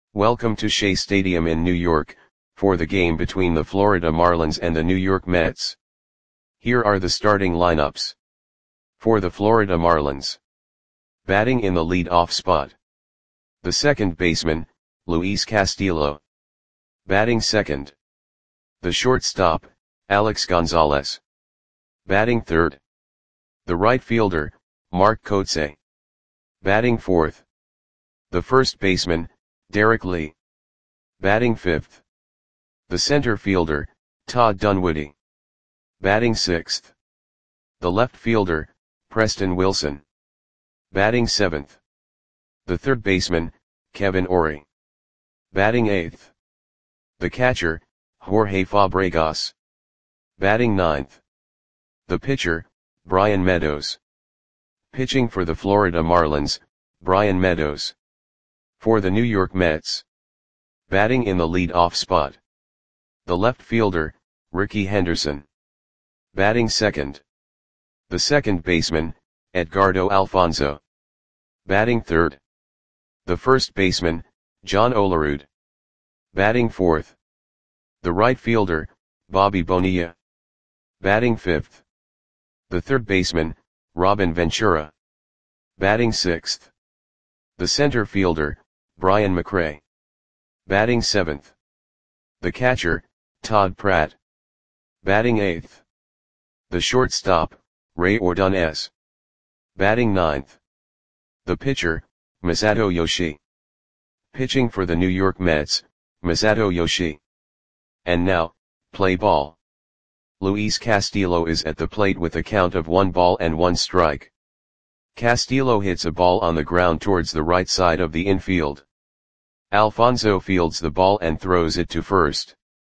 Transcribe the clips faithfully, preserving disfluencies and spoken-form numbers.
Welcome to Shea Stadium in New York, for the game between the Florida Marlins and the New York Mets. Here are the starting lineups. For the Florida Marlins. Batting in the lead-off spot. The second baseman, Luis Castillo. Batting second. The shortstop, Alex Gonzalez. Batting third. The right fielder, Mark Kotsay. Batting fourth. The first baseman, Derek Lee. Batting fifth. The center fielder, Todd Dunwoody. Batting sixth. The left fielder, Preston Wilson. Batting seventh. The third baseman, Kevin Orie. Batting eighth. The catcher, Jorge Fabregas. Batting ninth. The pitcher, Brian Meadows. Pitching for the Florida Marlins, Brian Meadows. For the New York Mets. Batting in the lead-off spot. The left fielder, Rickey Henderson. Batting second. The second baseman, Edgardo Alfonzo. Batting third. The first baseman, John Olerud. Batting fourth. The right fielder, Bobby Bonilla. Batting fifth. The third baseman, Robin Ventura. Batting sixth. The center fielder, Brian McRae. Batting seventh. The catcher, Todd Pratt. Batting eighth. The shortstop, Ray Ordonez. Batting ninth. The pitcher, Masato Yoshii. Pitching for the New York Mets, Masato Yoshii. And now, play ball. Luis Castillo is at the plate with a count of one ball and one strike. Castillo hits a ball on the ground towards the right side of the infield. Alfonzo fields the ball and throws it to first.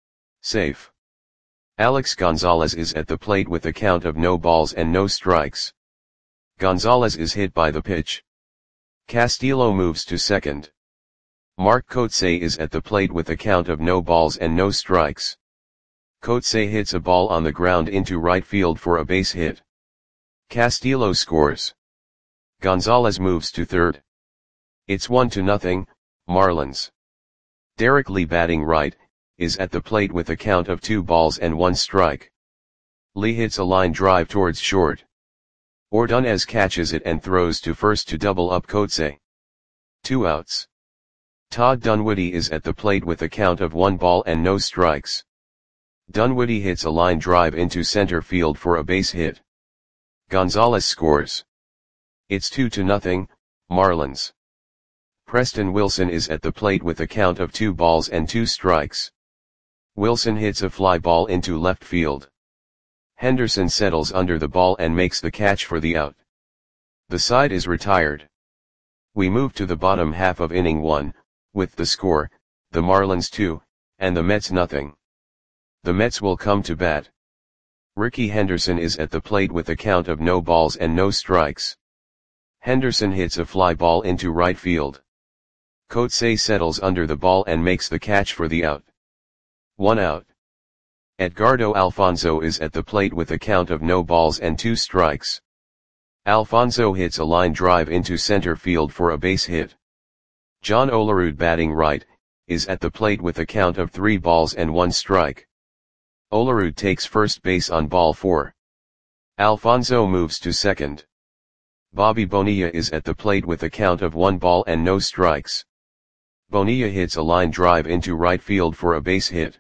Safe. Alex Gonzalez is at the plate with a count of no balls and no strikes. Gonzalez is hit by the pitch. Castillo moves to second. Mark Kotsay is at the plate with a count of no balls and no strikes. Kotsay hits a ball on the ground into right field for a base hit. Castillo scores. Gonzalez moves to third. It's one to nothing, Marlins. Derek Lee, batting right, is at the plate with a count of two balls and one strike. Lee hits a line drive towards short. Ordonez catches it and throws to first to double up Kotsay. Two outs. Todd Dunwoody is at the plate with a count of one ball and no strikes. Dunwoody hits a line drive into center field for a base hit. Gonzalez scores. It's two to nothing, Marlins. Preston Wilson is at the plate with a count of two balls and two strikes. Wilson hits a fly ball into left field. Henderson settles under the ball and makes the catch for the out. The side is retired. We move to the bottom half of inning one, with the score, the Marlins two, and the Mets nothing. The Mets will come to bat. Rickey Henderson is at the plate with a count of no balls and no strikes. Henderson hits a fly ball into right field. Kotsay settles under the ball and makes the catch for the out. One out. Edgardo Alfonzo is at the plate with a count of no balls and two strikes. Alfonzo hits a line drive into center field for a base hit. John Olerud, batting right, is at the plate with a count of three balls and one strike. Olerud takes first base on ball four. Alfonzo moves to second. Bobby Bonilla is at the plate with a count of one ball and no strikes. Bonilla hits a line drive into right field for a base hit.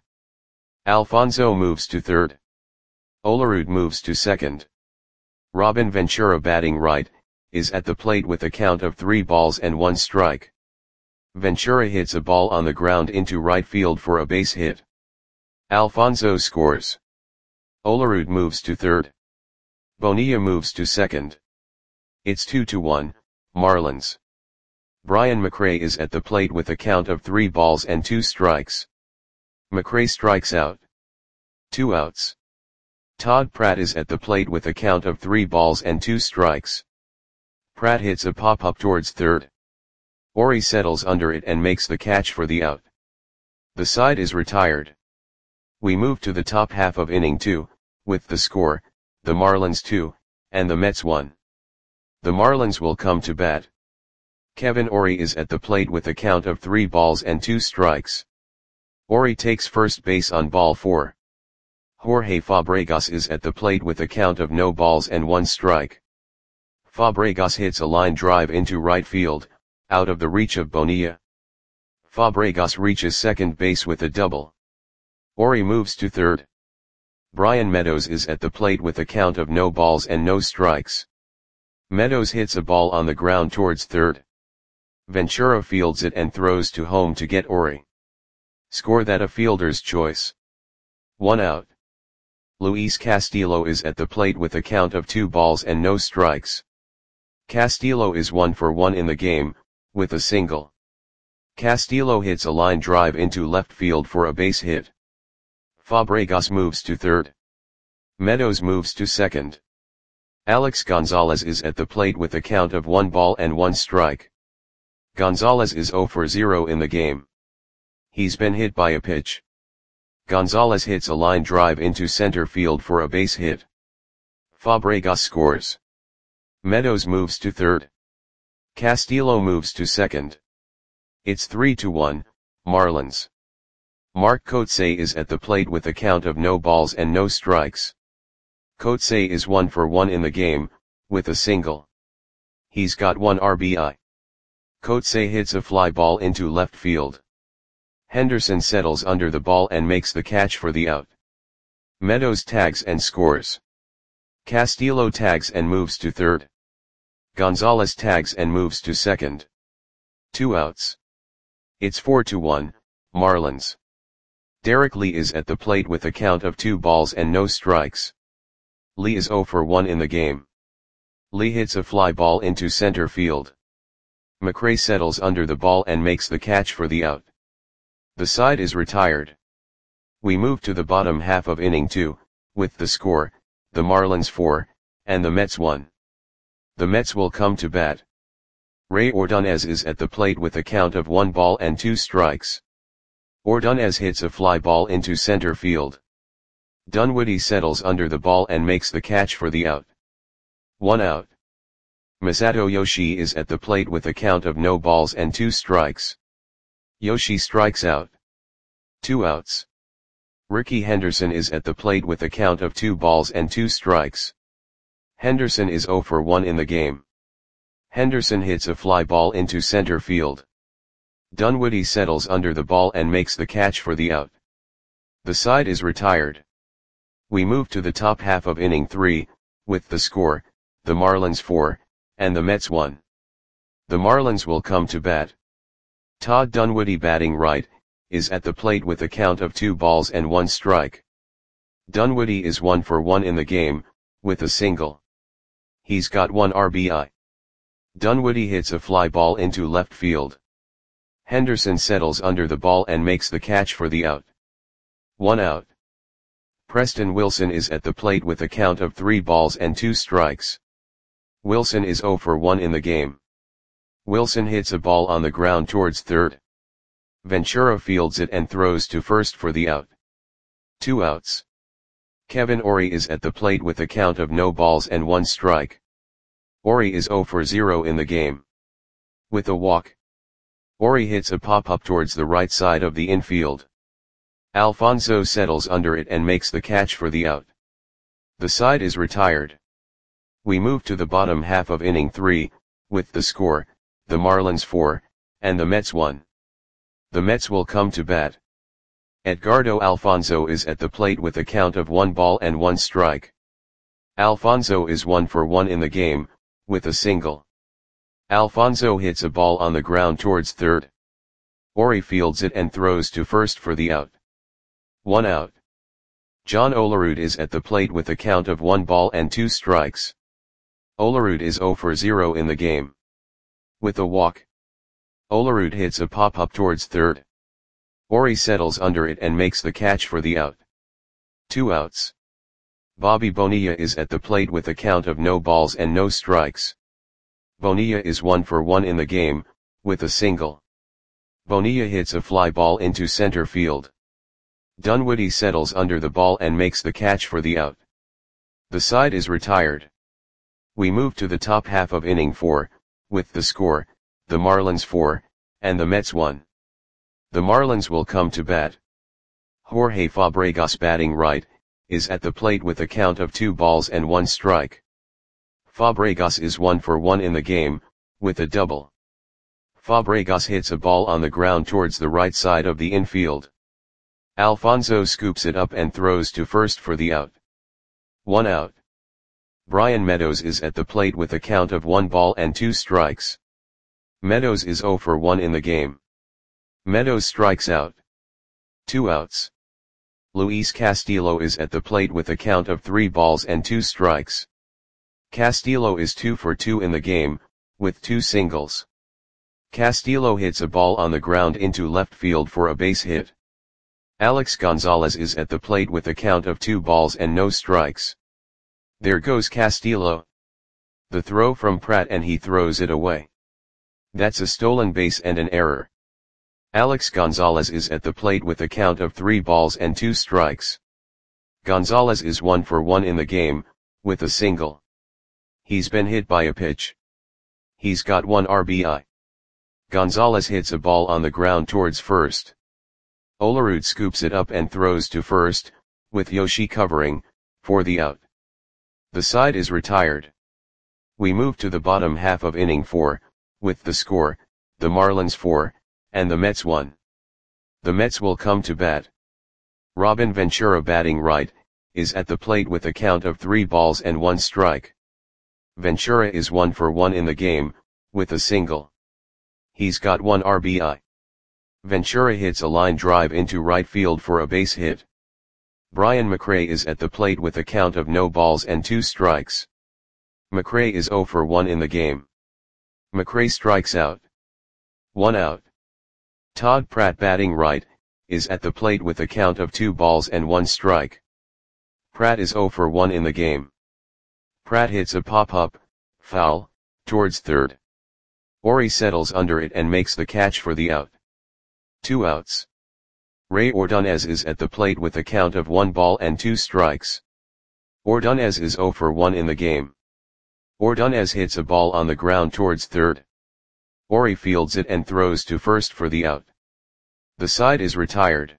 Alfonzo moves to third. Olerud moves to second. Robin Ventura, batting right, is at the plate with a count of three balls and one strike. Ventura hits a ball on the ground into right field for a base hit. Alfonzo scores. Olerud moves to third. Bonilla moves to second. It's two to one, Marlins. Brian McRae is at the plate with a count of three balls and two strikes. McRae strikes out. Two outs. Todd Pratt is at the plate with a count of three balls and two strikes. Pratt hits a pop-up towards third. Orie settles under it and makes the catch for the out. The side is retired. We move to the top half of inning two, with the score, the Marlins two, and the Mets one. The Marlins will come to bat. Kevin Orie is at the plate with a count of three balls and two strikes. Orie takes first base on ball four. Jorge Fabregas is at the plate with a count of no balls and one strike. Fabregas hits a line drive into right field, out of the reach of Bonilla. Fabregas reaches second base with a double. Orie moves to third. Brian Meadows is at the plate with a count of no balls and no strikes. Meadows hits a ball on the ground towards third. Ventura fields it and throws to home to get Orie. Score that a fielder's choice. One out. Luis Castillo is at the plate with a count of two balls and no strikes. Castillo is one for one in the game, with a single. Castillo hits a line drive into left field for a base hit. Fabregas moves to third. Meadows moves to second. Alex Gonzalez is at the plate with a count of one ball and one strike. Gonzalez is zero for zero in the game. He's been hit by a pitch. Gonzalez hits a line drive into center field for a base hit. Fabregas scores. Meadows moves to third. Castillo moves to second. It's three to one, Marlins. Mark Kotsay is at the plate with a count of no balls and no strikes. Kotsay is one for one in the game, with a single. He's got one R B I. Kotsay hits a fly ball into left field. Henderson settles under the ball and makes the catch for the out. Meadows tags and scores. Castillo tags and moves to third. Gonzalez tags and moves to second. Two outs. It's four to one, Marlins. Derek Lee is at the plate with a count of two balls and no strikes. Lee is zero for one in the game. Lee hits a fly ball into center field. McRae settles under the ball and makes the catch for the out. The side is retired. We move to the bottom half of inning two, with the score, the Marlins four, and the Mets one. The Mets will come to bat. Ray Ordonez is at the plate with a count of one ball and two strikes. Ordonez hits a fly ball into center field. Dunwoody settles under the ball and makes the catch for the out. One out. Masato Yoshi is at the plate with a count of no balls and two strikes. Yoshi strikes out. Two outs. Ricky Henderson is at the plate with a count of two balls and two strikes. Henderson is zero for one in the game. Henderson hits a fly ball into center field. Dunwoody settles under the ball and makes the catch for the out. The side is retired. We move to the top half of inning three, with the score, the Marlins four, and the Mets one. The Marlins will come to bat. Todd Dunwoody, batting right, is at the plate with a count of two balls and one strike. Dunwoody is one for one in the game, with a single. He's got one R B I. Dunwoody hits a fly ball into left field. Henderson settles under the ball and makes the catch for the out. One out. Preston Wilson is at the plate with a count of three balls and two strikes. Wilson is zero for one in the game. Wilson hits a ball on the ground towards third. Ventura fields it and throws to first for the out. Two outs. Kevin Orie is at the plate with a count of no balls and one strike. Orie is zero for zero in the game. With a walk. Orie hits a pop-up towards the right side of the infield. Alfonso settles under it and makes the catch for the out. The side is retired. We move to the bottom half of inning three, with the score, the Marlins four, and the Mets one. The Mets will come to bat. Edgardo Alfonso is at the plate with a count of one ball and one strike. Alfonso is one for one in the game, with a single. Alfonso hits a ball on the ground towards third. Orie fields it and throws to first for the out. One out. John Olerud is at the plate with a count of one ball and two strikes. Olerud is zero for zero in the game. With a walk. Olerud hits a pop-up towards third. Orie settles under it and makes the catch for the out. Two outs. Bobby Bonilla is at the plate with a count of no balls and no strikes. Bonilla is one for one in the game, with a single. Bonilla hits a fly ball into center field. Dunwoody settles under the ball and makes the catch for the out. The side is retired. We move to the top half of inning four, with the score, the Marlins four, and the Mets one. The Marlins will come to bat. Jorge Fabregas batting right, is at the plate with a count of two balls and one strike. Fabregas is one for one in the game, with a double. Fabregas hits a ball on the ground towards the right side of the infield. Alfonso scoops it up and throws to first for the out. One out. Brian Meadows is at the plate with a count of one ball and two strikes. Meadows is zero for one in the game. Meadows strikes out. Two outs. Luis Castillo is at the plate with a count of three balls and two strikes. Castillo is two for two in the game, with two singles. Castillo hits a ball on the ground into left field for a base hit. Alex Gonzalez is at the plate with a count of two balls and no strikes. There goes Castillo. The throw from Pratt and he throws it away. That's a stolen base and an error. Alex Gonzalez is at the plate with a count of three balls and two strikes. Gonzalez is one for one in the game, with a single. He's been hit by a pitch. He's got one R B I. Gonzalez hits a ball on the ground towards first. Olerud scoops it up and throws to first, with Yoshi covering, for the out. The side is retired. We move to the bottom half of inning four, with the score, the Marlins four, and the Mets one. The Mets will come to bat. Robin Ventura batting right, is at the plate with a count of three balls and one strike. Ventura is one for one in the game, with a single. He's got one R B I. Ventura hits a line drive into right field for a base hit. Brian McRae is at the plate with a count of no balls and two strikes. McRae is zero for one in the game. McRae strikes out. One out. Todd Pratt batting right, is at the plate with a count of two balls and one strike. Pratt is zero for one in the game. Pratt hits a pop-up, foul, towards third. Ori settles under it and makes the catch for the out. Two outs. Ray Ordonez is at the plate with a count of one ball and two strikes. Ordonez is zero for one in the game. Ordonez hits a ball on the ground towards third. Ori fields it and throws to first for the out. The side is retired.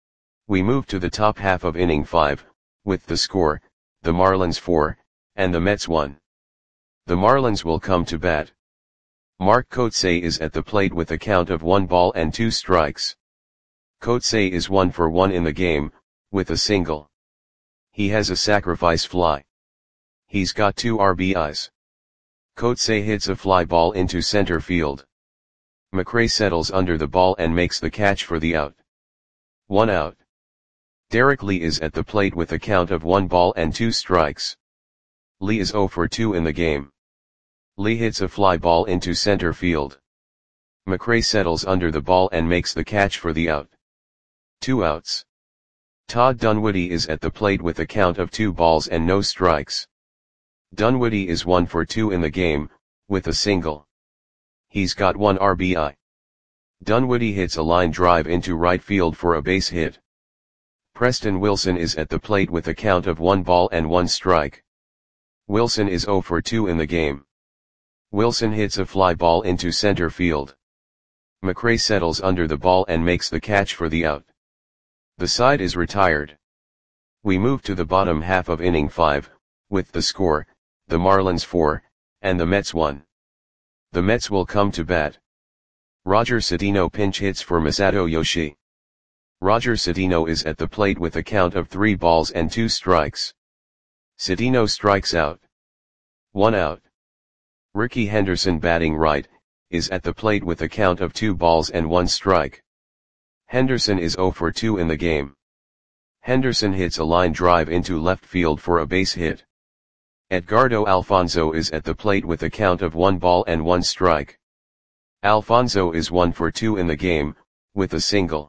We move to the top half of inning five, with the score, the Marlins four, and the Mets one. The Marlins will come to bat. Mark Kotsay is at the plate with a count of one ball and two strikes. Kotsay is one for one in the game, with a single. He has a sacrifice fly. He's got two R B Is. Kotsay hits a fly ball into center field. McRae settles under the ball and makes the catch for the out. One out. Derek Lee is at the plate with a count of one ball and two strikes. Lee is zero for two in the game. Lee hits a fly ball into center field. McRae settles under the ball and makes the catch for the out. Two outs. Todd Dunwoody is at the plate with a count of two balls and no strikes. Dunwoody is one for two in the game, with a single. He's got one R B I. Dunwoody hits a line drive into right field for a base hit. Preston Wilson is at the plate with a count of one ball and one strike. Wilson is zero for two in the game. Wilson hits a fly ball into center field. McRae settles under the ball and makes the catch for the out. The side is retired. We move to the bottom half of inning five, with the score, the Marlins four, and the Mets one. The Mets will come to bat. Roger Cedeno pinch hits for Masato Yoshi. Roger Cedeno is at the plate with a count of three balls and two strikes. Cedeno strikes out. One out. Ricky Henderson batting right, is at the plate with a count of two balls and one strike. Henderson is zero for two in the game. Henderson hits a line drive into left field for a base hit. Edgardo Alfonso is at the plate with a count of one ball and one strike. Alfonso is one for two in the game, with a single.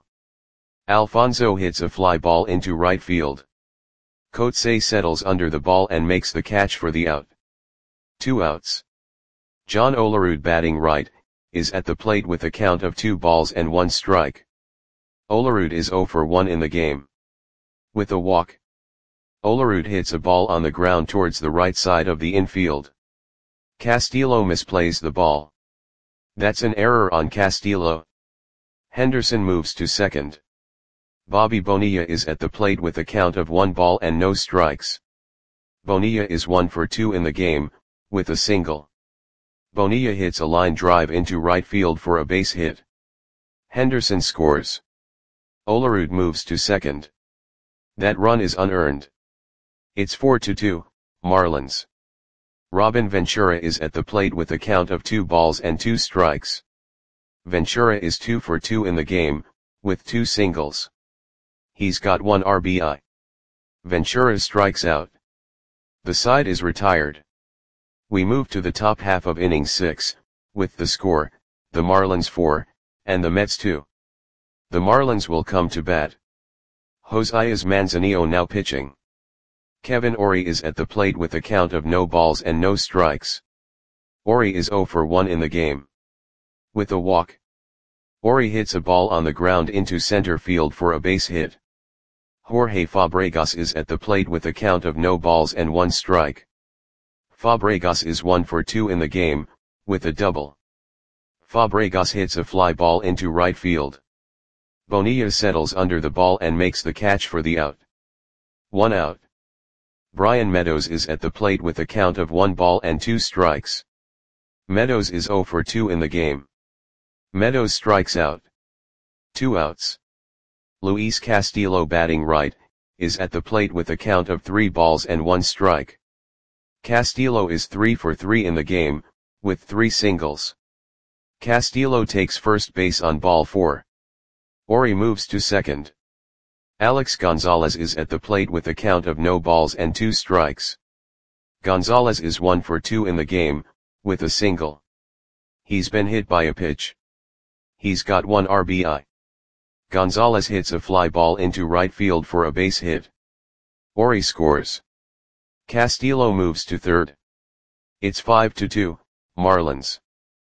Alfonso hits a fly ball into right field. Kotsay settles under the ball and makes the catch for the out. Two outs. John Olerud batting right, is at the plate with a count of two balls and one strike. Olerud is zero for one in the game. With a walk. Olerud hits a ball on the ground towards the right side of the infield. Castillo misplays the ball. That's an error on Castillo. Henderson moves to second. Bobby Bonilla is at the plate with a count of one ball and no strikes. Bonilla is one for two in the game, with a single. Bonilla hits a line drive into right field for a base hit. Henderson scores. Olerud moves to second. That run is unearned. It's four to two, Marlins. Robin Ventura is at the plate with a count of two balls and two strikes. Ventura is two for two in the game, with two singles. He's got one R B I. Ventura strikes out. The side is retired. We move to the top half of inning six, with the score, the Marlins four, and the Mets two. The Marlins will come to bat. Josias Manzanillo now pitching. Kevin Orie is at the plate with a count of no balls and no strikes. Orie is zero for one in the game. With a walk. Orie hits a ball on the ground into center field for a base hit. Jorge Fabregas is at the plate with a count of no balls and one strike. Fabregas is one for two in the game, with a double. Fabregas hits a fly ball into right field. Bonilla settles under the ball and makes the catch for the out. One out. Brian Meadows is at the plate with a count of one ball and two strikes. Meadows is zero for two in the game. Meadows strikes out. Two outs. Luis Castillo, batting right, is at the plate with a count of three balls and one strike. Castillo is three for three in the game, with three singles. Castillo takes first base on ball four. Orie moves to second. Alex Gonzalez is at the plate with a count of no balls and two strikes. Gonzalez is one for two in the game, with a single. He's been hit by a pitch. He's got one R B I. Gonzalez hits a fly ball into right field for a base hit. Orie scores. Castillo moves to third. It's five to two, Marlins.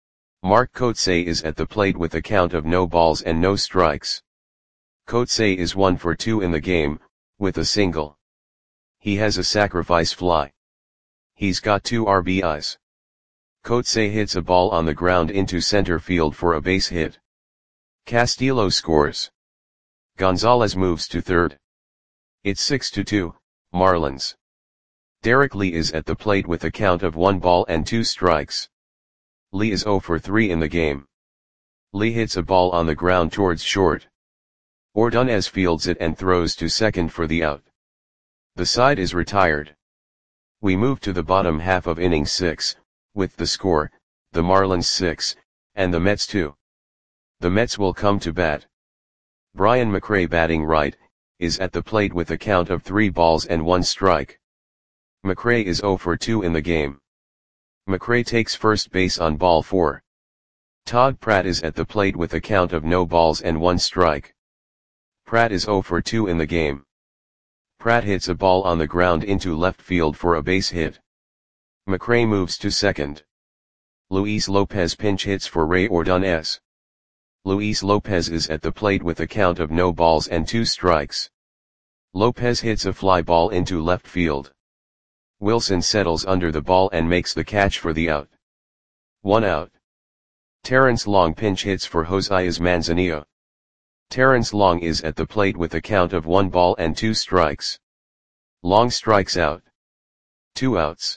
Mark Kotsay is at the plate with a count of no balls and no strikes. Kotsay is one for two in the game, with a single. He has a sacrifice fly. He's got two R B Is. Kotsay hits a ball on the ground into center field for a base hit. Castillo scores. Gonzalez moves to third. It's six to two, Marlins. Derek Lee is at the plate with a count of one ball and two strikes. Lee is zero for three in the game. Lee hits a ball on the ground towards short. Ordonez fields it and throws to second for the out. The side is retired. We move to the bottom half of inning six, with the score, the Marlins six, and the Mets two. The Mets will come to bat. Brian McRae, batting right, is at the plate with a count of three balls and one strike. McRae is zero for two in the game. McRae takes first base on ball four. Todd Pratt is at the plate with a count of no balls and one strike. Pratt is zero for two in the game. Pratt hits a ball on the ground into left field for a base hit. McRae moves to second. Luis Lopez pinch hits for Ray Ordonez. Luis Lopez is at the plate with a count of no balls and two strikes. Lopez hits a fly ball into left field. Wilson settles under the ball and makes the catch for the out. One out. Terrence Long pinch hits for Josias Manzanillo. Terrence Long is at the plate with a count of one ball and two strikes. Long strikes out. Two outs.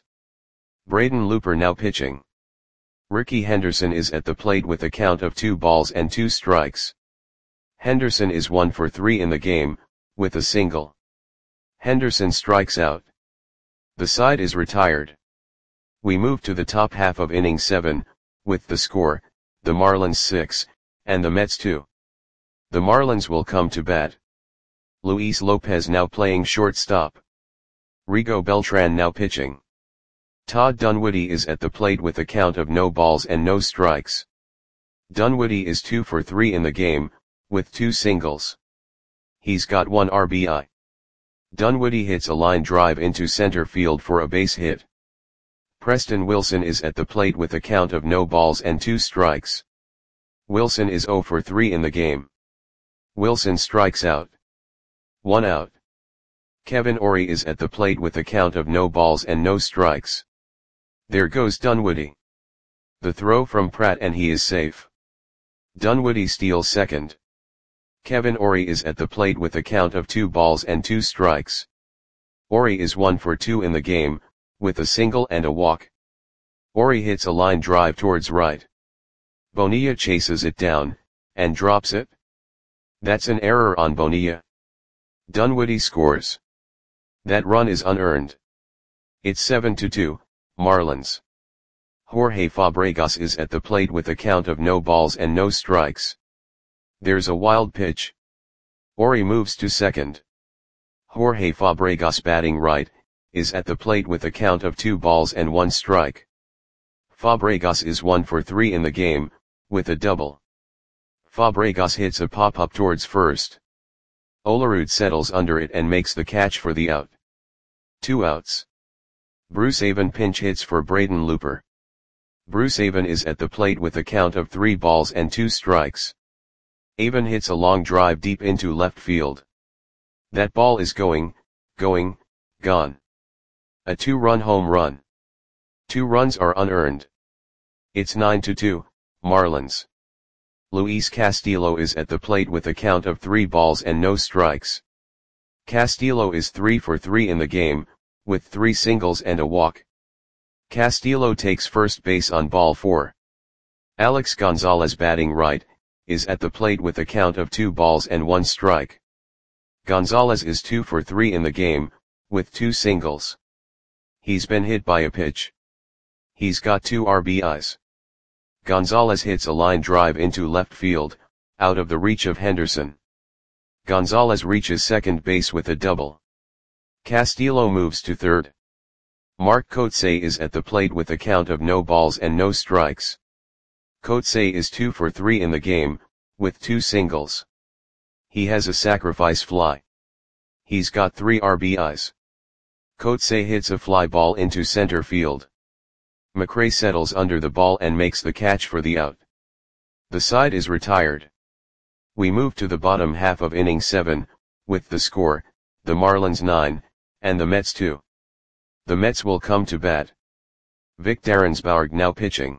Braden Looper now pitching. Ricky Henderson is at the plate with a count of two balls and two strikes. Henderson is one for three in the game, with a single. Henderson strikes out. The side is retired. We move to the top half of inning seven, with the score, the Marlins six, and the Mets two. The Marlins will come to bat. Luis Lopez now playing shortstop. Rigo Beltran now pitching. Todd Dunwoody is at the plate with a count of no balls and no strikes. Dunwoody is two for three in the game, with two singles. He's got one R B I. Dunwoody hits a line drive into center field for a base hit. Preston Wilson is at the plate with a count of no balls and two strikes. Wilson is zero for three in the game. Wilson strikes out. One out. Kevin Orie is at the plate with a count of no balls and no strikes. There goes Dunwoody. The throw from Pratt and he is safe. Dunwoody steals second. Kevin Orie is at the plate with a count of two balls and two strikes. Orie is one for two in the game, with a single and a walk. Orie hits a line drive towards right. Bonilla chases it down, and drops it. That's an error on Bonilla. Dunwoody scores. That run is unearned. It's seven to two, Marlins. Jorge Fabregas is at the plate with a count of no balls and no strikes. There's a wild pitch. Orie moves to second. Jorge Fabregas, batting right, is at the plate with a count of two balls and one strike. Fabregas is one for three in the game, with a double. Fabregas hits a pop-up towards first. Olerud settles under it and makes the catch for the out. Two outs. Bruce Avon pinch hits for Braden Looper. Bruce Avon is at the plate with a count of three balls and two strikes. Avon hits a long drive deep into left field. That ball is going, going, gone. A two-run home run. Two runs are unearned. It's nine to two, Marlins. Luis Castillo is at the plate with a count of three balls and no strikes. Castillo is three for three in the game, with three singles and a walk. Castillo takes first base on ball four. Alex Gonzalez, batting right, is at the plate with a count of two balls and one strike. Gonzalez is two for three in the game, with two singles. He's been hit by a pitch. He's got two R B Is. Gonzalez hits a line drive into left field, out of the reach of Henderson. Gonzalez reaches second base with a double. Castillo moves to third. Mark Kotsay is at the plate with a count of no balls and no strikes. Kotsay is two for three in the game, with two singles. He has a sacrifice fly. He's got three R B Is. Kotsay hits a fly ball into center field. McRae settles under the ball and makes the catch for the out. The side is retired. We move to the bottom half of inning seven, with the score, the Marlins nine, and the Mets two. The Mets will come to bat. Vic Darrensbourg now pitching.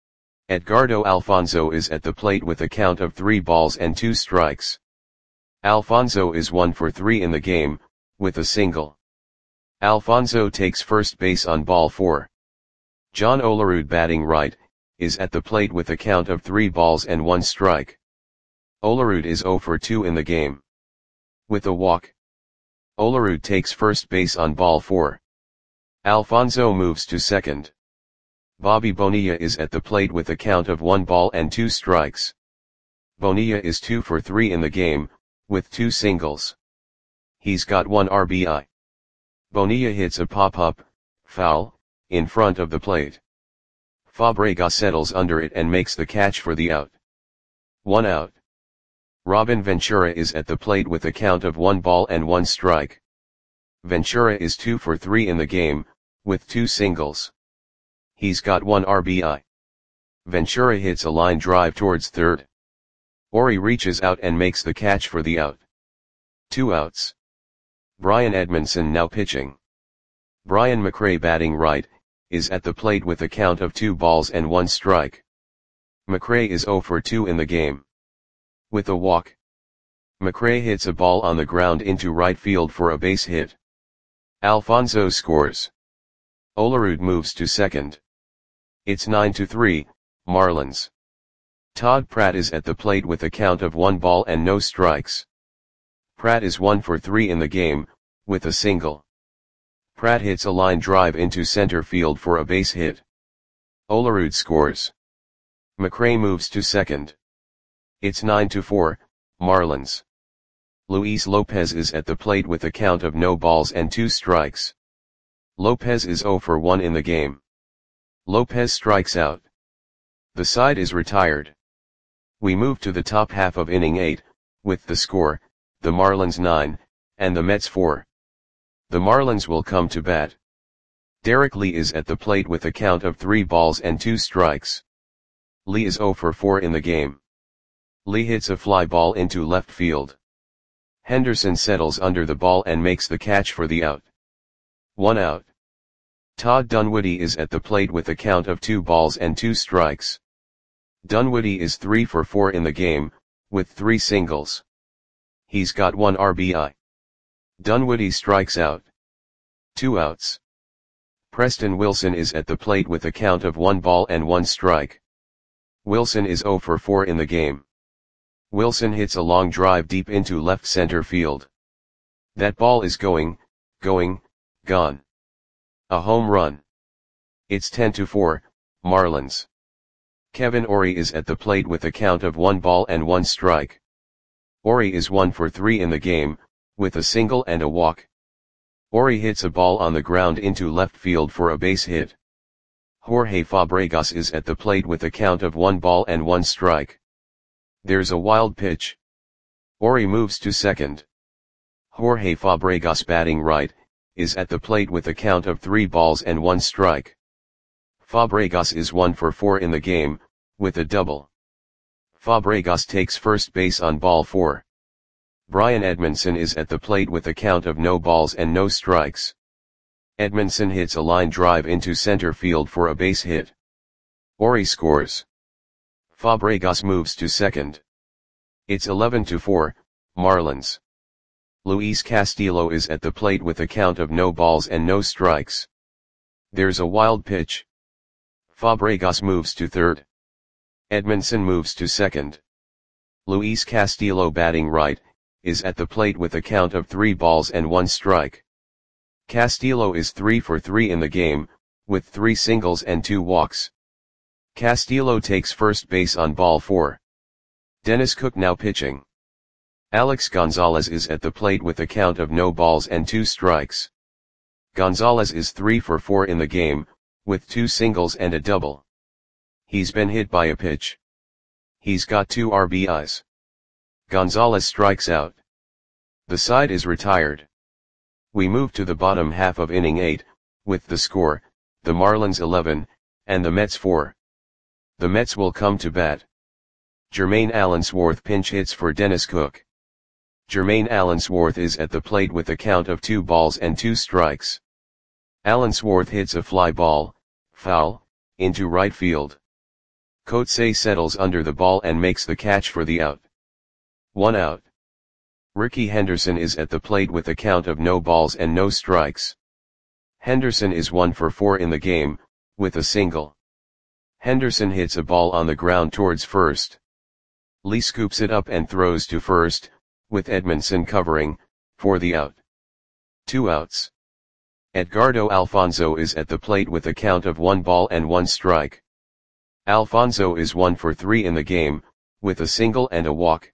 Edgardo Alfonzo is at the plate with a count of three balls and two strikes. Alfonzo is one for three in the game, with a single. Alfonzo takes first base on ball four. John Olerud, batting right, is at the plate with a count of three balls and one strike. Olerud is zero for two in the game. With a walk. Olerud takes first base on ball four. Alfonzo moves to second. Bobby Bonilla is at the plate with a count of one ball and two strikes. Bonilla is two for three in the game, with two singles. He's got one R B I. Bonilla hits a pop-up, foul, in front of the plate. Fabregas settles under it and makes the catch for the out. One out. Robin Ventura is at the plate with a count of one ball and one strike. Ventura is two for three in the game, with two singles. He's got one R B I. Ventura hits a line drive towards third. Orie reaches out and makes the catch for the out. Two outs. Brian Edmondson now pitching. Brian McRae, batting right, is at the plate with a count of two balls and one strike. McRae is zero for two in the game. With a walk. McRae hits a ball on the ground into right field for a base hit. Alfonzo scores. Olerud moves to second. It's nine to three, Marlins. Todd Pratt is at the plate with a count of one ball and no strikes. Pratt is one for three in the game, with a single. Pratt hits a line drive into center field for a base hit. Olerud scores. McRae moves to second. It's nine to four, Marlins. Luis Lopez is at the plate with a count of no balls and two strikes. Lopez is zero for one in the game. Lopez strikes out. The side is retired. We move to the top half of inning eight, with the score, the Marlins nine, and the Mets four. The Marlins will come to bat. Derek Lee is at the plate with a count of three balls and two strikes. Lee is zero for four in the game. Lee hits a fly ball into left field. Henderson settles under the ball and makes the catch for the out. One out. Todd Dunwoody is at the plate with a count of two balls and two strikes. Dunwoody is three for four in the game, with three singles. He's got one R B I. Dunwoody strikes out. Two outs. Preston Wilson is at the plate with a count of one ball and one strike. Wilson is zero for four in the game. Wilson hits a long drive deep into left center field. That ball is going, going, gone. A home run. It's ten to four, Marlins. Kevin Orie is at the plate with a count of one ball and one strike. Orie is one for three in the game, with a single and a walk. Orie hits a ball on the ground into left field for a base hit. Jorge Fabregas is at the plate with a count of one ball and one strike. There's a wild pitch. Orie moves to second. Jorge Fabregas, batting right, is at the plate with a count of three balls and one strike. Fabregas is one for four in the game, with a double. Fabregas takes first base on ball four. Brian Edmondson is at the plate with a count of no balls and no strikes. Edmondson hits a line drive into center field for a base hit. Orie scores. Fabregas moves to second. It's eleven to four, Marlins. Luis Castillo is at the plate with a count of no balls and no strikes. There's a wild pitch. Fabregas moves to third. Edmondson moves to second. Luis Castillo, batting right, is at the plate with a count of three balls and one strike. Castillo is three for three in the game, with three singles and two walks. Castillo takes first base on ball four. Dennis Cook now pitching. Alex Gonzalez is at the plate with a count of no balls and two strikes. Gonzalez is three for four in the game, with two singles and a double. He's been hit by a pitch. He's got two R B Is. Gonzalez strikes out. The side is retired. We move to the bottom half of inning eight, with the score, the Marlins eleven, and the Mets four. The Mets will come to bat. Jermaine Allensworth pinch hits for Dennis Cook. Jermaine Allensworth is at the plate with a count of two balls and two strikes. Allensworth hits a fly ball, foul, into right field. Coetzee settles under the ball and makes the catch for the out. One out. Ricky Henderson is at the plate with a count of no balls and no strikes. Henderson is one for four in the game, with a single. Henderson hits a ball on the ground towards first. Lee scoops it up and throws to first, with Edmondson covering, for the out. Two outs. Edgardo Alfonzo is at the plate with a count of one ball and one strike. Alfonzo is one for three in the game, with a single and a walk.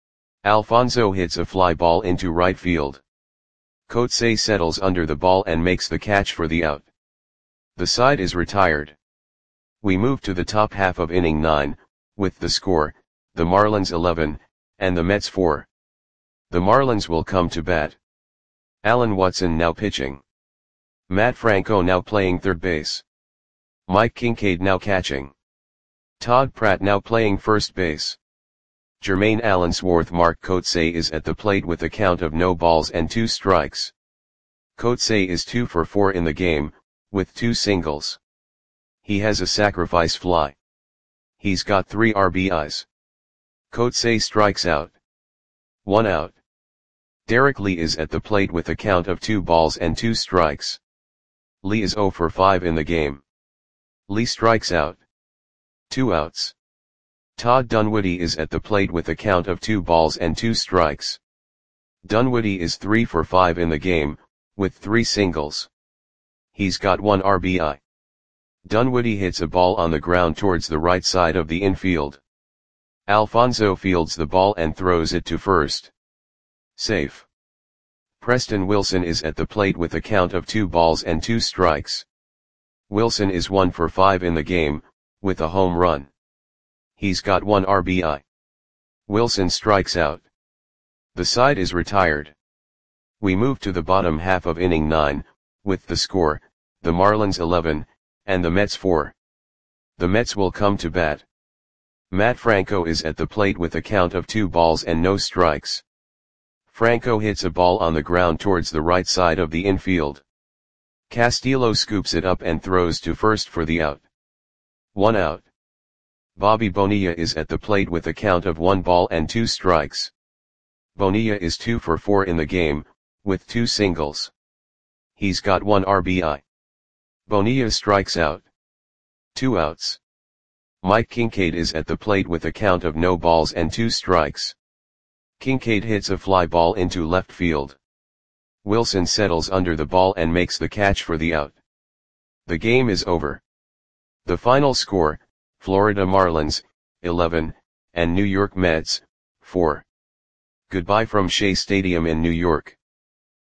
Alfonzo hits a fly ball into right field. Coetzee settles under the ball and makes the catch for the out. The side is retired. We move to the top half of inning nine, with the score, the Marlins eleven, and the Mets four. The Marlins will come to bat. Alan Watson now pitching. Matt Franco now playing third base. Mike Kincaid now catching. Todd Pratt now playing first base. Jermaine Allensworth. Mark Coetzee is at the plate with a count of no balls and two strikes. Coetzee is two for four in the game, with two singles. He has a sacrifice fly. He's got three R B Is. Coetzee strikes out. One out. Derek Lee is at the plate with a count of two balls and two strikes. Lee is zero for five in the game. Lee strikes out. Two outs. Todd Dunwoody is at the plate with a count of two balls and two strikes. Dunwoody is three for five in the game, with three singles. He's got one R B I. Dunwoody hits a ball on the ground towards the right side of the infield. Alfonzo fields the ball and throws it to first. Safe. Preston Wilson is at the plate with a count of two balls and two strikes. Wilson is one for five in the game, with a home run. He's got one R B I. Wilson strikes out. The side is retired. We move to the bottom half of inning nine, with the score, the Marlins eleven, and the Mets four. The Mets will come to bat. Matt Franco is at the plate with a count of two balls and no strikes. Franco hits a ball on the ground towards the right side of the infield. Castillo scoops it up and throws to first for the out. One out. Bobby Bonilla is at the plate with a count of one ball and two strikes. Bonilla is two for four in the game, with two singles. He's got one R B I. Bonilla strikes out. Two outs. Mike Kincaid is at the plate with a count of no balls and two strikes. Kincaid hits a fly ball into left field. Wilson settles under the ball and makes the catch for the out. The game is over. The final score, Florida Marlins, eleven, and New York Mets, four. Goodbye from Shea Stadium in New York.